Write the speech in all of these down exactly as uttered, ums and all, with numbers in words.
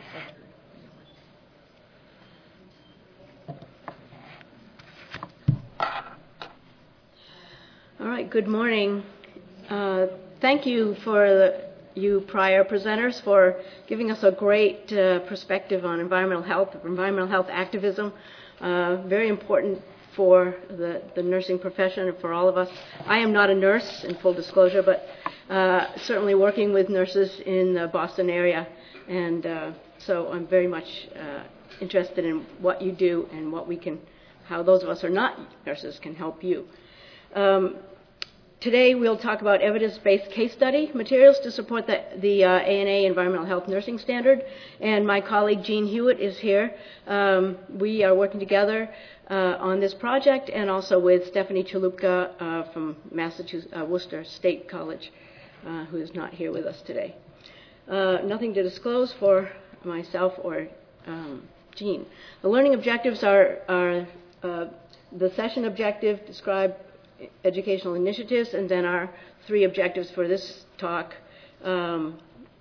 All right, good morning. Uh, thank you for the, you prior presenters for giving us a great uh, perspective on environmental health, environmental health activism, uh, very important for the, the nursing profession and for all of us. I am not a nurse, in full disclosure, but uh, certainly working with nurses in the Boston area, and uh, so I'm very much uh, interested in what you do and what we can, how those of us who are not nurses can help you. Um, Today we'll talk about evidence-based case study materials to support the, the uh, A N A Environmental Health Nursing Standard, and my colleague Jean Hewitt is here. Um, we are working together uh, on this project, and also with Stephanie Chalupka uh, from Massachusetts, uh, Worcester State College, uh, who is not here with us today. Uh, nothing to disclose for myself or um, Jean. The learning objectives are, are uh, the session objective described educational initiatives, and then our three objectives for this talk, um,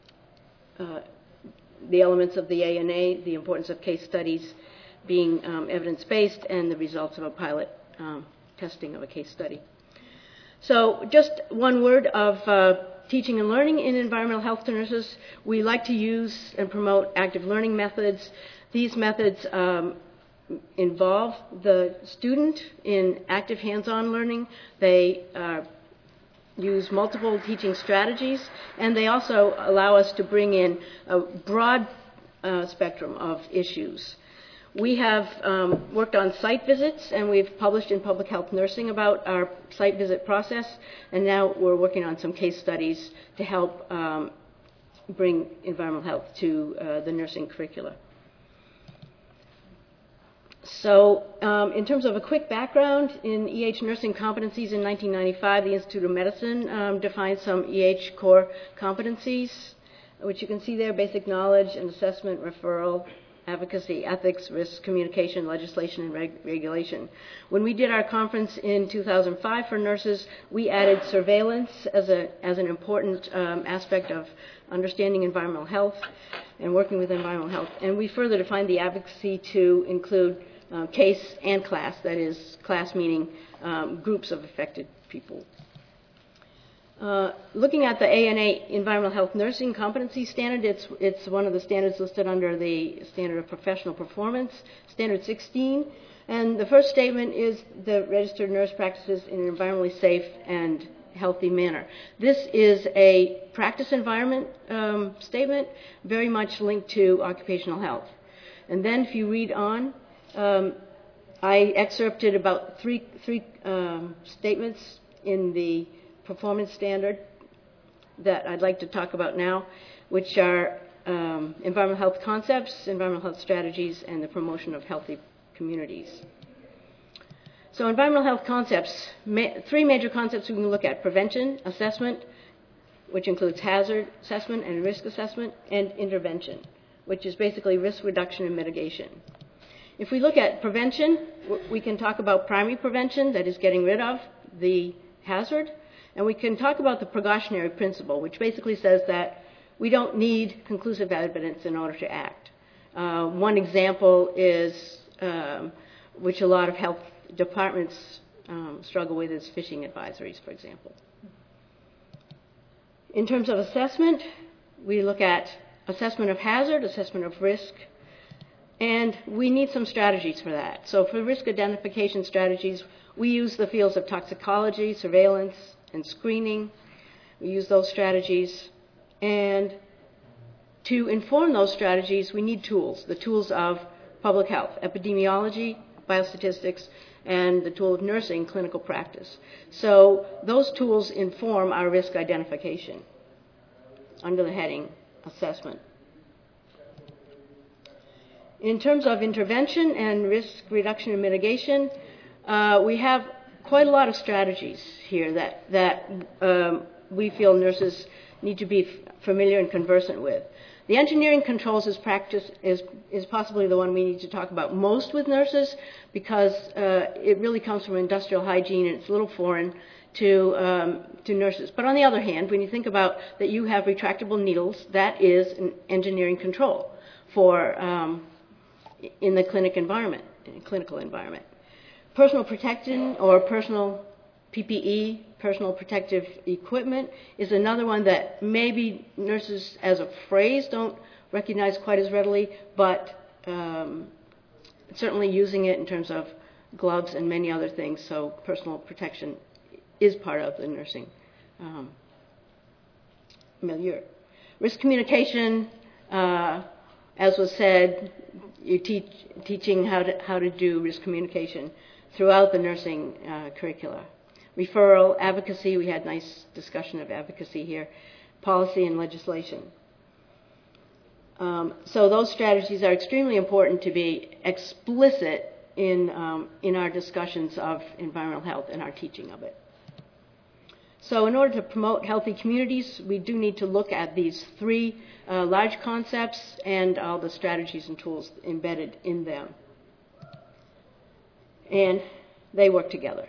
uh, the elements of the A N A, the importance of case studies being um, evidence-based, and the results of a pilot um, testing of a case study. So just one word of uh, teaching and learning in environmental health to nurses. We like to use and promote active learning methods. These methods um, involve the student in active hands-on learning. They uh, use multiple teaching strategies, and they also allow us to bring in a broad uh, spectrum of issues. We have um, worked on site visits, and we've published in Public Health Nursing about our site visit process, and now we're working on some case studies to help um, bring environmental health to uh, the nursing curricula. So um, in terms of a quick background, in E H nursing competencies in nineteen ninety-five, the Institute of Medicine um, defined some E H core competencies, which you can see there: basic knowledge and assessment, referral, advocacy, ethics, risk, communication, legislation, and reg regulation. When we did our conference in two thousand five for nurses, we added surveillance as, a, as an important um, aspect of understanding environmental health and working with environmental health. And we further defined the advocacy to include uh, case and class, that is, class meaning um, groups of affected people. Uh, looking at the A N A Environmental Health Nursing Competency Standard, it's, it's one of the standards listed under the Standard of Professional Performance, Standard sixteen. And the first statement is the registered nurse practices in an environmentally safe and healthy manner. This is a practice environment um, statement, very much linked to occupational health. And then if you read on, um, I excerpted about three, three um, statements in the performance standard that I'd like to talk about now, which are um, environmental health concepts, environmental health strategies, and the promotion of healthy communities. So environmental health concepts, ma three major concepts we can look at: prevention, assessment, which includes hazard assessment and risk assessment, and intervention, which is basically risk reduction and mitigation. If we look at prevention, we can talk about primary prevention, that is getting rid of the hazard. And we can talk about the precautionary principle, which basically says that we don't need conclusive evidence in order to act. Uh, one example is, um, which a lot of health departments um, struggle with, is phishing advisories, for example. In terms of assessment, we look at assessment of hazard, assessment of risk, and we need some strategies for that. So for risk identification strategies, we use the fields of toxicology, surveillance, and screening. We use those strategies. And to inform those strategies, we need tools, the tools of public health, epidemiology, biostatistics, and the tool of nursing, clinical practice. So those tools inform our risk identification under the heading assessment. In terms of intervention and risk reduction and mitigation, uh, we have quite a lot of strategies here that, that um, we feel nurses need to be familiar and conversant with. The engineering controls as practice is, is possibly the one we need to talk about most with nurses, because uh, it really comes from industrial hygiene and it's a little foreign to, um, to nurses. But on the other hand, when you think about that you have retractable needles, that is an engineering control for um, in the clinic environment, in a clinical environment. Personal protection or personal P P E, personal protective equipment, is another one that maybe nurses as a phrase don't recognize quite as readily, but um, certainly using it in terms of gloves and many other things, so personal protection is part of the nursing um, milieu. Risk communication, uh, as was said, you teach teaching how to how to do risk communication throughout the nursing uh, curricula. Referral, advocacy, we had nice discussion of advocacy here, policy and legislation. Um, so those strategies are extremely important to be explicit in, um, in our discussions of environmental health and our teaching of it. So in order to promote healthy communities, we do need to look at these three uh, large concepts and all the strategies and tools embedded in them. And they work together.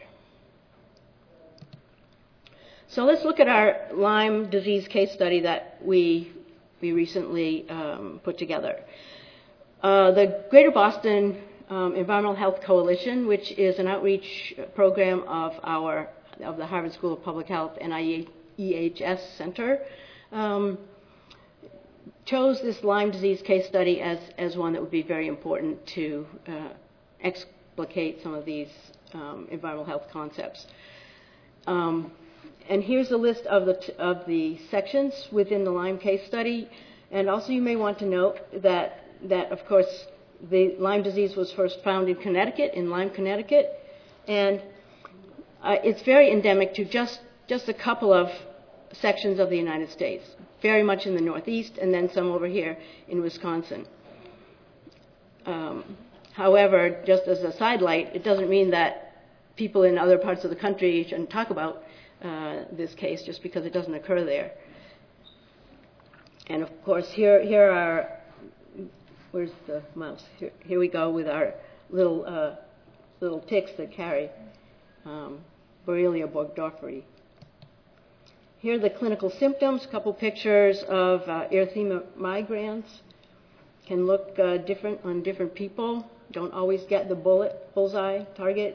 So let's look at our Lyme disease case study that we, we recently um, put together. Uh, the Greater Boston um, Environmental Health Coalition, which is an outreach program of our of the Harvard School of Public Health and I E H S Center, um, chose this Lyme disease case study as, as one that would be very important to uh, explicate some of these um, environmental health concepts. Um, And here's a list of the, t of the sections within the Lyme case study. And also you may want to note that, that, of course, the Lyme disease was first found in Connecticut, in Lyme, Connecticut. And uh, it's very endemic to just, just a couple of sections of the United States, very much in the Northeast, and then some over here in Wisconsin. Um, however, just as a sidelight, it doesn't mean that people in other parts of the country shouldn't talk about Uh, this case just because it doesn't occur there. And of course, here here are, where's the mouse? Here, here we go with our little uh, little ticks that carry um, Borrelia burgdorferi. Here are the clinical symptoms. A couple pictures of uh, erythema migrans. Can look uh, different on different people. Don't always get the bullet bullseye target.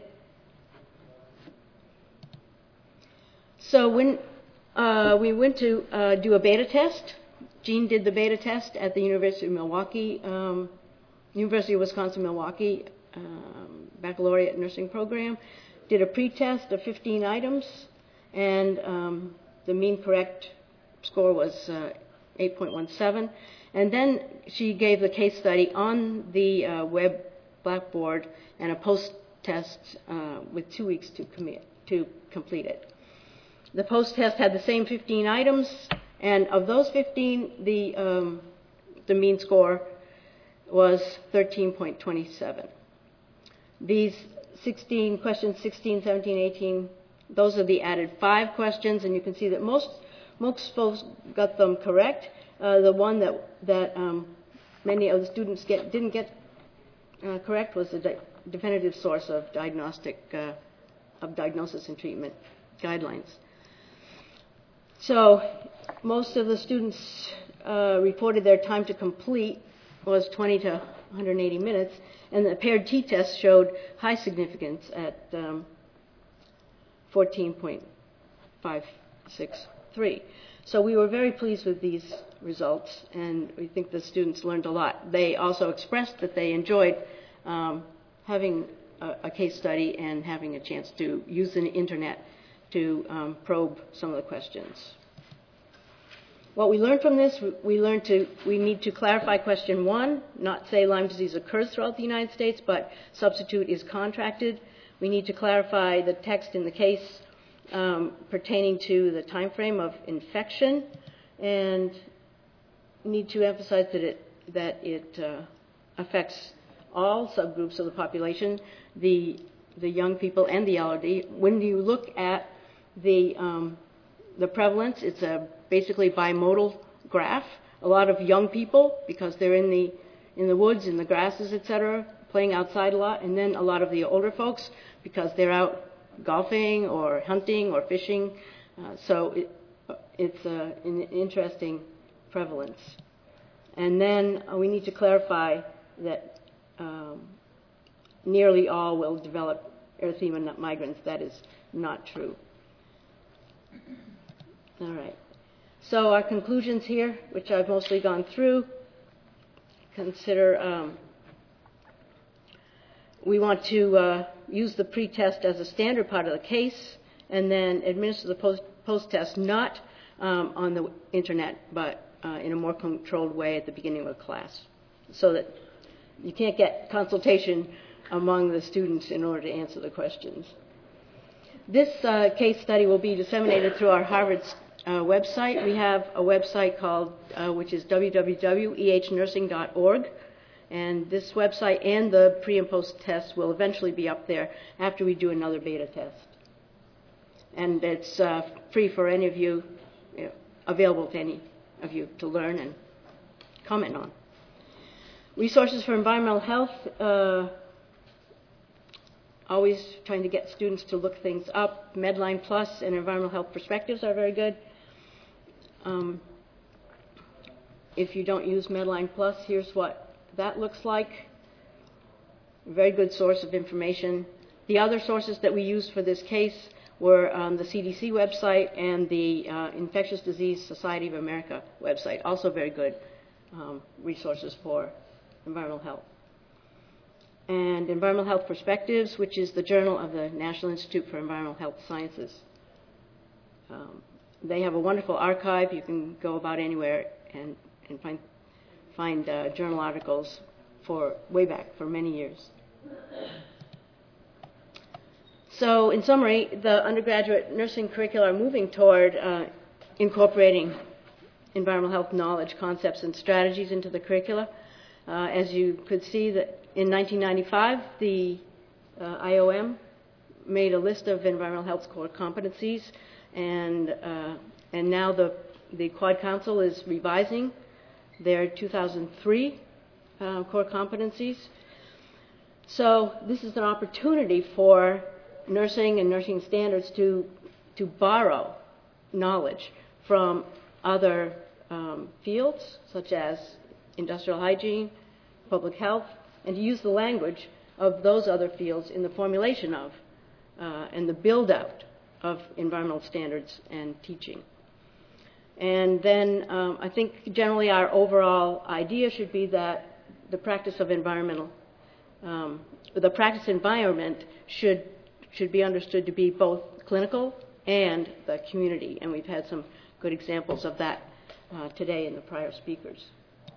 So when uh, we went to uh, do a beta test, Jean did the beta test at the University of Milwaukee, um, University of Wisconsin-Milwaukee um, baccalaureate nursing program, did a pre-test of fifteen items, and um, the mean correct score was uh, eight point one seven. And then she gave the case study on the uh, web Blackboard and a post-test uh, with two weeks to, commit, to complete it. The post-test had the same fifteen items, and of those fifteen, the, um, the mean score was thirteen point two seven. These sixteen questions, sixteen, seventeen, eighteen, those are the added five questions, and you can see that most, most folks got them correct. Uh, the one that, that um, many of the students get, didn't get uh, correct was the di definitive source of diagnostic, uh, of diagnosis and treatment guidelines. So most of the students uh, reported their time to complete was twenty to one hundred eighty minutes, and the paired t-test showed high significance at um, fourteen point five six three. So we were very pleased with these results, and we think the students learned a lot. They also expressed that they enjoyed um, having a, a case study and having a chance to use the internet to um, probe some of the questions. What we learned from this, we learned to, we need to clarify question one, not say Lyme disease occurs throughout the United States, but substitute is contracted. We need to clarify the text in the case um, pertaining to the time frame of infection, and need to emphasize that it, that it uh, affects all subgroups of the population, the, the young people and the elderly. When you look at the, um, the prevalence, it's a basically bimodal graph. A lot of young people, because they're in the, in the woods, in the grasses, et cetera, playing outside a lot, and then a lot of the older folks, because they're out golfing or hunting or fishing. Uh, so it, it's uh, an interesting prevalence. And then uh, we need to clarify that um, nearly all will develop erythema migrans. That is not true. All right. So our conclusions here, which I've mostly gone through, consider um, we want to uh, use the pre-test as a standard part of the case, and then administer the post, post-test not um, on the internet, but uh, in a more controlled way at the beginning of a class, so that you can't get consultation among the students in order to answer the questions. This uh, case study will be disseminated through our Harvard uh, website. We have a website called, uh, which is w w w dot e h nursing dot org. And this website and the pre and post test will eventually be up there after we do another beta test. And it's uh, free for any of you, you know, available to any of you to learn and comment on. Resources for environmental health, uh, always trying to get students to look things up. Medline Plus and Environmental Health Perspectives are very good. Um, if you don't use Medline Plus, here's what that looks like. A very good source of information. The other sources that we used for this case were um, the C D C website and the uh, Infectious Disease Society of America website, also very good um, resources for environmental health. And Environmental Health Perspectives, which is the journal of the National Institute for Environmental Health Sciences. Um, they have a wonderful archive. You can go about anywhere and, and find find uh, journal articles for way back for many years. So in summary, the undergraduate nursing curricula are moving toward uh, incorporating environmental health knowledge, concepts, and strategies into the curricula. Uh, as you could see, that in nineteen ninety-five, the uh, I O M made a list of environmental health core competencies, and uh, and now the the Quad Council is revising their two thousand three uh, core competencies. So this is an opportunity for nursing and nursing standards to to borrow knowledge from other um, fields, such as industrial hygiene, public health, and to use the language of those other fields in the formulation of uh, and the build-out of environmental standards and teaching. And then um, I think generally our overall idea should be that the practice of environmental, um, the practice environment should should be understood to be both clinical and the community. And we've had some good examples of that uh, today in the prior speakers.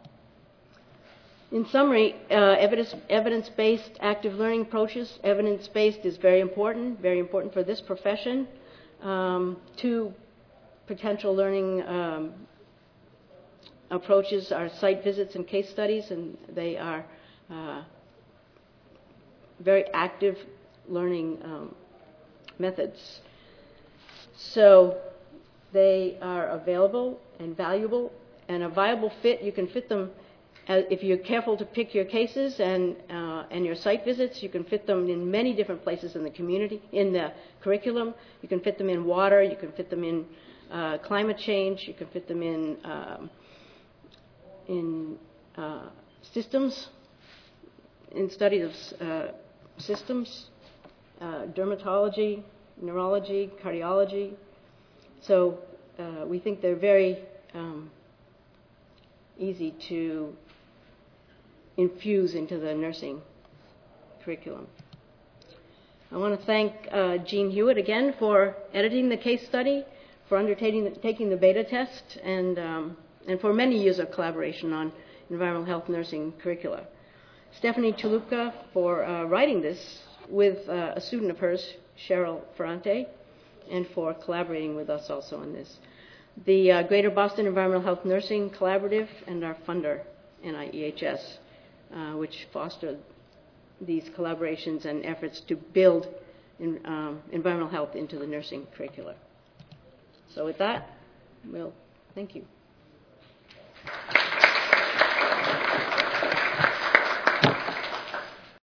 In summary, uh, evidence, evidence-based active learning approaches. Evidence-based is very important, very important for this profession. Um, two potential learning um, approaches are site visits and case studies, and they are uh, very active learning um, methods. So they are available and valuable, and a viable fit. You can fit them uh, if you're careful to pick your cases and uh, and your site visits. You can fit them in many different places in the community, in the curriculum. You can fit them in water. You can fit them in uh, climate change. You can fit them in um, in uh, systems, in studies of uh, systems, uh, dermatology, neurology, cardiology. So uh, we think they're very um, easy to infuse into the nursing curriculum. I want to thank uh, Jean Hewitt again for editing the case study, for undertaking the, taking the beta test, and, um, and for many years of collaboration on environmental health nursing curricula. Stephanie Chalupka for uh, writing this with uh, a student of hers, Cheryl Ferrante, and for collaborating with us also on this. The uh, Greater Boston Environmental Health Nursing Collaborative and our funder, N I E H S, uh, which fostered these collaborations and efforts to build in, um, environmental health into the nursing curricula. So with that, well, thank you.